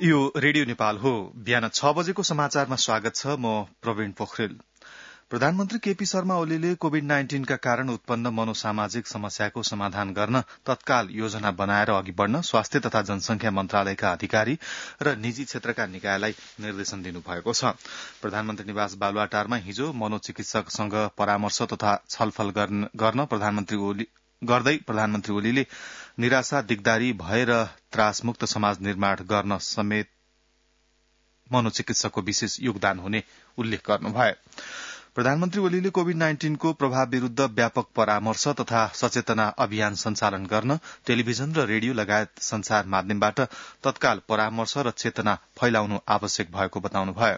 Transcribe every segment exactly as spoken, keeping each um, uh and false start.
यो रेडियो नेपाल हो। बिहान छ बजेको समाचारमा स्वागत छ। म प्रवीण पोखरेल। प्रधानमन्त्री केपी शर्मा ओलीले कोविड नाइन्टीनका कारण उत्पन्न मनोसामाजिक समस्याको समाधान गर्न तत्काल योजना बनाएर अघि बढ़न स्वास्थ्य तथा जनसंख्या मन्त्रालयका अधिकारी र निजी क्षेत्रका निकायलाई निर्देशन दिनुभएको छ। प्रधानमन्त्री निवास बालुवाटारमा हिजो मनोचिकित्सकसँग परामर्श तथा छलफल गर्न प्रधानमन्त्री ओली गर्दै प्रधानमन्त्री ओलीले निराशा दिगदारी भएर त्रासमुक्त समाज निर्माण गर्न समेत मनोचिकित्सकको विशेष योगदान हुने उल्लेख गर्नुभयो। प्रधानमन्त्री ओलीले कोविड नाइन्टीनको प्रभाव विरूद्ध व्यापक परामर्श तथा सचेतना अभियान सञ्चालन गर्न टेलिभिजन र रेडियो लगायत संचार माध्यमबाट तत्काल परामर्श र चेतना फैलाउनु आवश्यक भएको बताउनुभयो।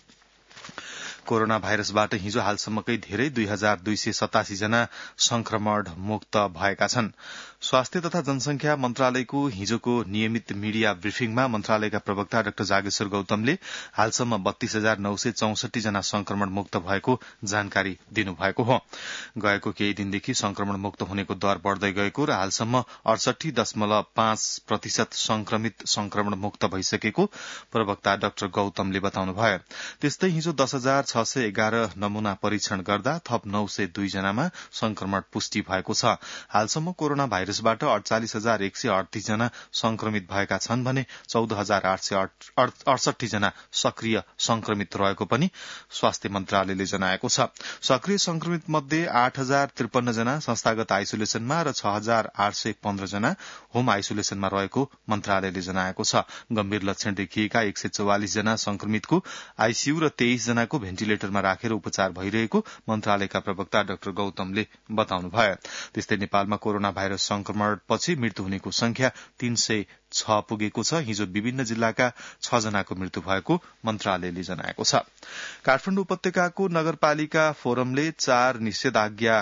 कोरोना भाइरसबाट हिजो हालसम्मकै धेरै दुई हजार दुई सय सतासी जना संक्रमण मुक्त भएका छन्। स्वास्थ्य तथा जनसंख्या मन्त्रालयको हिजोको नियमित मीडिया ब्रिफिङमा मन्त्रालयका प्रवक्ता डाक्टर जागेश्वर गौतमले हालसम्म बत्तीस हजार नौ सय चौसठी जना संक्रमण मुक्त भएको जानकारी दिनुभएको हो। गएको केही दिनदेखि संक्रमण मुक्त हुनेको दर बढ़दै गएको र हालसम्म अडसठी दशमलव पाँच प्रतिशत संक्रमित संक्रमण मुक्त भइसकेको प्रवक्ता डाक्टर गौतमले बताउनुभयो। त्यस्तै हिजो दस हजार छ सय एघार नमूना परीक्षण गर्दा थप नौ सय दुई जनामा संक्रमण पुष्टि भएको छ। हालसम्म कोरोना भाइरसबाट अडचालिस हजार एक सय अडतीस जना संक्रमित भएका छन् भने चौध हजार आठ सय अडसठी जना सक्रिय संक्रमित रहेको पनि स्वास्थ्य मन्त्रालयले जनाएको छ। सक्रिय संक्रमित मध्ये आठ हजार त्रिपन्न जना संस्थागत आइसोलेसनमा र छ हजार आठ सय पन्ध्र जना होम आइसोलेसनमा रहेको मन्त्रालयले जनाएको छ। गम्भीर लक्षण देखिएका एक सय चौवालिस जना संक्रमितको आईसीयू र तेइस जनाको भेन्टिलेटरमा राखेर उपचार भइरहेको मन्त्रालयका प्रवक्ता डाक्टर गौतमले बताउनुभयो। त्यस्तै नेपालमा कोरोना भाइरस संक्रमण पछि मृत्यु हुनेको संख्या तीन सय छ पुगेको छ। हिजो विभिन्न जिल्लाका छ जनाको मृत्यु भएको मन्त्रालयले जनाएको छ। काठमाडौँ उपत्यकाको नगरपालिका फोरमले चार निषेधाज्ञा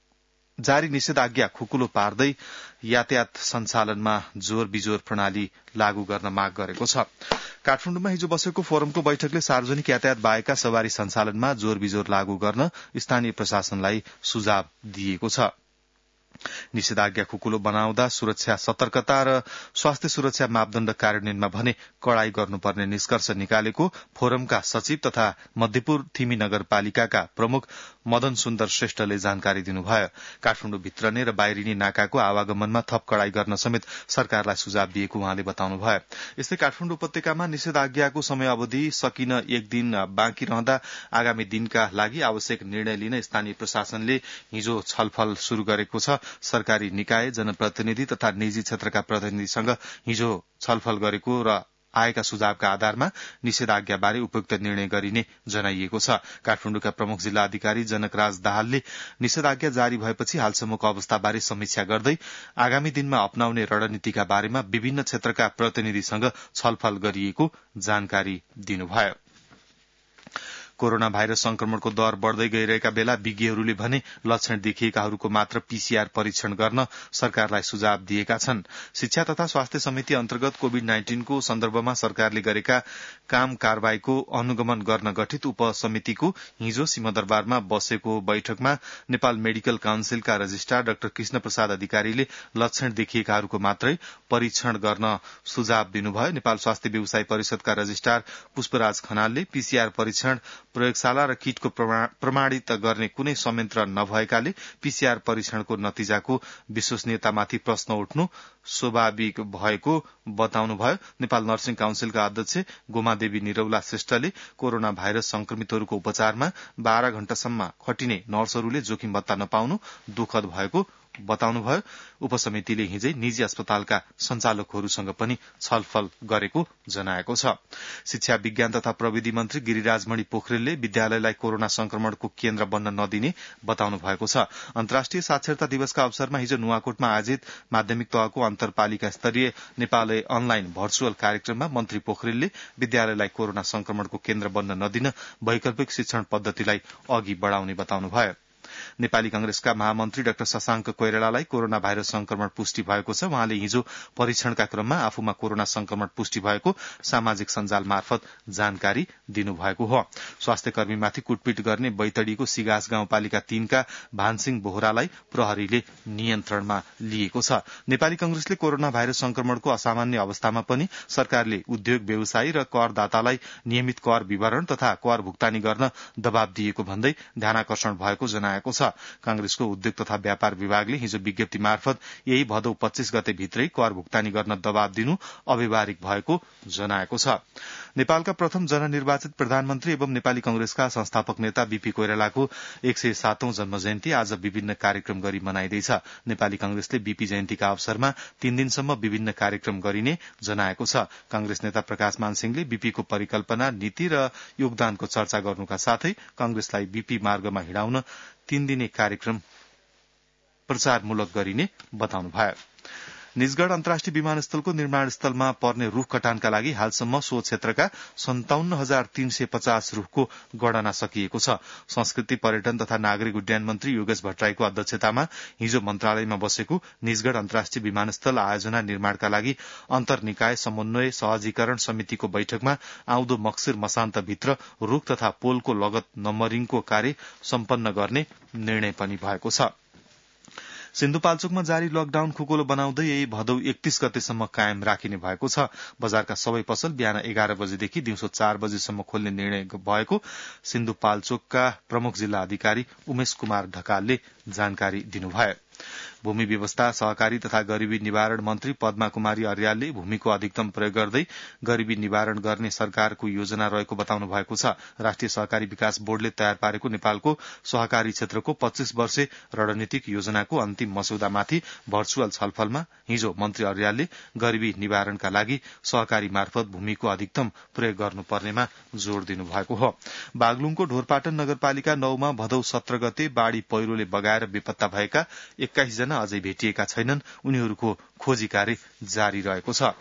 जारी निषेधाज्ञा खुकुलो पार्दै यातायात सञ्चालनमा जोर बिजोर प्रणाली लागू गर्न माग गरेको छ। काठमाडौँमा हिजो बसेको फोरमको बैठकले सार्वजनिक यातायात बाहेकका सवारी सञ्चालनमा जोर बिजोर लागू गर्न स्थानीय प्रशासनलाई सुझाव दिएको छ। निषेधाज्ञा खुकुलो बनाउँदा सुरक्षा सतर्कता र स्वास्थ्य सुरक्षा मापदण्ड कार्यान्वयनमा भने कड़ाई गर्नुपर्ने निष्कर्ष निकालेको फोरमका सचिव तथा मध्यपुर थिमी नगरपालिकाका प्रमुख मदन सुन्दर श्रेष्ठले जानकारी दिनुभयो। काठमाडौँ भित्रने र बाहिरिने नाकाको आवागमनमा थप कड़ाई गर्न समेत सरकारलाई सुझाव दिएको उहाँले बताउनुभयो। यस्तै काठमाडौँ उपत्यकामा निषेधाज्ञाको समयावधि सकिन एक दिन बाँकी रहँदा आगामी दिनका लागि आवश्यक निर्णय लिन स्थानीय प्रशासनले हिजो छलफल शुरू गरेको छ। सरकारी निकाय जनप्रतिनिधि तथा निजी क्षेत्रका प्रतिनिधिसँग हिजो छलफल गरेको र आएका सुझावका आधारमा निषेधाज्ञाबारे उपयुक्त निर्णय गरिने जनाइएको छ। काठमाडौँका प्रमुख जिल्ला अधिकारी जनकराज दाहालले निषेधाज्ञा जारी भएपछि हालसम्मको अवस्थाबारे समीक्षा गर्दै आगामी दिनमा अपनाउने रणनीतिका बारेमा विभिन्न क्षेत्रका प्रतिनिधिसँग छलफल गरिएको जानकारी दिनुभयो। कोरोना भाइरस संक्रमणको दर बढ़दै गइरहेका बेला विज्ञहरूले भने लक्षण देखिएकाहरूको मात्र पीसीआर परीक्षण गर्न सरकारलाई सुझाव दिएका छन्। शिक्षा तथा स्वास्थ्य समिति अन्तर्गत कोविड नाइन्टीनको सन्दर्भमा सरकारले गरेका काम कारबाहीको अनुगमन गर्न गठित उपसमितिको हिजो सिंहदरबारमा बसेको बैठकमा नेपाल मेडिकल काउन्सिलका रजिस्ट्रार डाक्टर कृष्ण प्रसाद अधिकारीले लक्षण देखिएकाहरूको मात्रै परीक्षण गर्न सुझाव दिनुभयो। नेपाल स्वास्थ्य व्यवसाय परिषदका रजिस्ट्रार पुष्पराज खनालले पीसीआर परीक्षण प्रयोगशाला र किटको प्रमाणित गर्ने कुनै संयन्त्र नभएकाले पीसीआर परीक्षणको नतिजाको विश्वसनीयतामाथि प्रश्न उठ्नु स्वाभाविक भएको बताउनुभयो। नेपाल नर्सिङ काउन्सिलका अध्यक्ष गोमादेवी निरौला श्रेष्ठले कोरोना भाइरस संक्रमितहरूको उपचारमा बाह्र घण्टासम्म खटिने नर्सहरूले जोखिम भत्ता नपाउनु दुःखद भएको बताउनुभयो। उपसमितिले हिजै निजी अस्पतालका सञ्चालकहरूसँग पनि छलफल गरेको जनाएको छ। शिक्षा विज्ञान तथा प्रविधि मन्त्री गिरिराजमणि पोखरेलले विद्यालयलाई कोरोना संक्रमणको केन्द्र बन्न नदिने बताउनु भएको छ। अन्तर्राष्ट्रिय साक्षरता दिवसका अवसरमा हिजो नुवाकोटमा आयोजित माध्यमिक तहको अन्तरपालिका स्तरीय नेपाल अनलाइन भर्चुअल कार्यक्रममा मन्त्री पोखरेलले विद्यालयलाई कोरोना संक्रमणको केन्द्र बन्न नदिन वैकल्पिक शिक्षण पद्धतिलाई अघि बढ़ाउने बताउनुभयो। नेपाली कांग्रेसका महामन्त्री डाक्टर शशांक कोइरालालाई कोरोना भाइरस संक्रमण पुष्टि भएको छ। उहाँले हिजो परीक्षणका क्रममा आफूमा कोरोना संक्रमण पुष्टि भएको सामाजिक सञ्जाल मार्फत जानकारी दिनुभएको हो। स्वास्थ्य कर्मीमाथि कुटपिट गर्ने बैतडीको सिगास गाउँपालिका तीनका भानसिंह बोहरालाई प्रहरीले नियन्त्रणमा लिएको छ। नेपाली कांग्रेसले कोरोना भाइरस संक्रमणको असामान्य अवस्थामा पनि सरकारले उद्योग व्यवसायी र करदातालाई नियमित कर विवरण तथा कर भुक्तानी गर्न दबाव दिएको भन्दै ध्यानाकर्षण भएको जनाएको छ। कांग्रेसको उद्योग तथा व्यापार विभागले हिजो विज्ञप्ति मार्फत यही भदौ पच्चीस गते भित्रै कर भुक्तानी गर्न दबाव दिनु अव्यवहारिक भएको जनाएको छ। नेपालका प्रथम जननिर्वाचित प्रधानमन्त्री एवं नेपाली कांग्रेसका संस्थापक नेता बीपी कोइरालाको एक सय सातौं जन्म जयन्ती आज विभिन्न कार्यक्रम गरी मनाइँदैछ। नेपाली कांग्रेसले बीपी जयन्तीका अवसरमा तीन दिनसम्म विभिन्न कार्यक्रम गरिने जनाएको छ। कांग्रेस नेता प्रकाश मानसिंहले बीपीको परिकल्पना, नीति र योगदानको चर्चा गर्नुका साथै कांग्रेसलाई बीपी मार्गमा हिँडाउन तीन दिने कार्यक्रम प्रचारमूलक गरिने बताउनुभयो। निजगढ़ अन्तर्राष्ट्रिय विमानस्थलको निर्माण स्थलमा पर्ने रूख कटानका लागि हालसम्म सो क्षेत्रका सन्ताउन्न हजार तीन सय पचास रूखको गणना सकिएको छ। संस्कृति, पर्यटन तथा नागरिक उड्डयन मन्त्री योगेश भट्टराईको अध्यक्षतामा हिजो मन्त्रालयमा बसेको निजगढ़ अन्तर्राष्ट्रिय विमानस्थल आयोजना निर्माणका लागि अन्तर्निकाय समन्वय सहजीकरण समितिको बैठकमा आउँदो मक्सिर मसान्तभित्र रूख तथा पोलको लगत नम्बरिङको कार्य सम्पन्न गर्ने निर्णय पनि भएको छ। सिन्धुपाल्चोकमा जारी लकडाउन खुकुलो बनाउँदै यही भदौ एकतीस गतेसम्म कायम राखिने भएको छ। बजारका सबै पसल बिहान एघार बजेदेखि दिउँसो चार बजेसम्म खोल्ने निर्णय भएको सिन्धुपाल्चोकका प्रमुख जिल्ला अधिकारी उमेश कुमार ढकालले जानकारी दिनुभयो। भूमि व्यवस्था, सहकारी तथा गरीबी निवारण मन्त्री पद्मा कुमारी अर्यालले भूमिको अधिकतम प्रयोग गर्दै गरीबी निवारण गर्ने सरकारको योजना रहेको बताउनु भएको छ। राष्ट्रिय सहकारी विकास बोर्डले तयार पारेको नेपालको सहकारी क्षेत्रको पच्चीस वर्षे रणनीतिक योजनाको अन्तिम मस्यौदामाथि भर्चुअल छलफलमा हिजो मन्त्री अर्यालले गरीबी निवारणका लागि सहकारी मार्फत भूमिको अधिकतम प्रयोग गर्नुपर्नेमा जोड़ दिनुभएको हो। बागलुङको ढोरपाटन नगरपालिका नौमा भदौ सत्र गते बाढ़ी पहिरोले बगाएर बेपत्ता भएका एक्काइस जना अझै भेटिएका छैनन्। उनीहरूको खोजी कार्य जारी रहेको छ।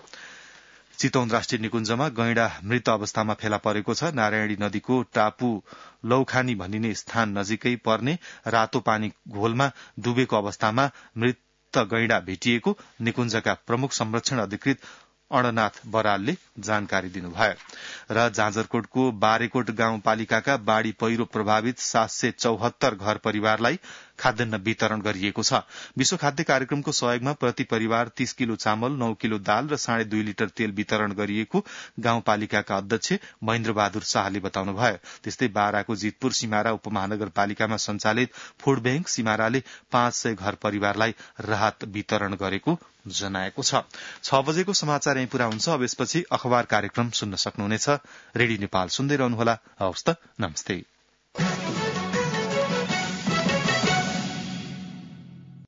चितवन राष्ट्रिय निकुञ्जमा गैंडा मृत अवस्थामा फेला परेको छ। नारायणी नदीको टापु लौखानी भनिने स्थान नजिकै पर्ने रातो पानी घोलमा डुबेको अवस्थामा मृत गैंडा भेटिएको निकुञ्जका प्रमुख संरक्षण अधिकृत अणनाथ बरालले जानकारी दिनुभयो। र जाजरकोटको बारेकोट गाउँपालिकाका बाढ़ी पहिरो प्रभावित सात सय चौहत्तर घर परिवारलाई खाद्यान्न वितरण गरिएको छ। विश्व खाद्य कार्यक्रमको सहयोगमा प्रति परिवार तीस किलो चामल, नौ किलो दाल र साढे दुई लिटर तेल वितरण गरिएको गाउँपालिकाका अध्यक्ष महेन्द्र बहादुर शाहले बताउनुभयो। त्यस्तै बाराको जितपुर सिमारा उपमहानगरपालिकामा सञ्चालित फूड बैंक सिमाराले पाँच सय घर परिवारलाई राहत वितरण गरेको जनाएको छ। छ बजेको समाचार यही पूरा हुन्छ। अब यसपछि अखबार कार्यक्रम सुन्न सक्नुहुनेछ। रेडियो नेपाल सुन्दै रहनुहोला। हवस् त, नमस्ते।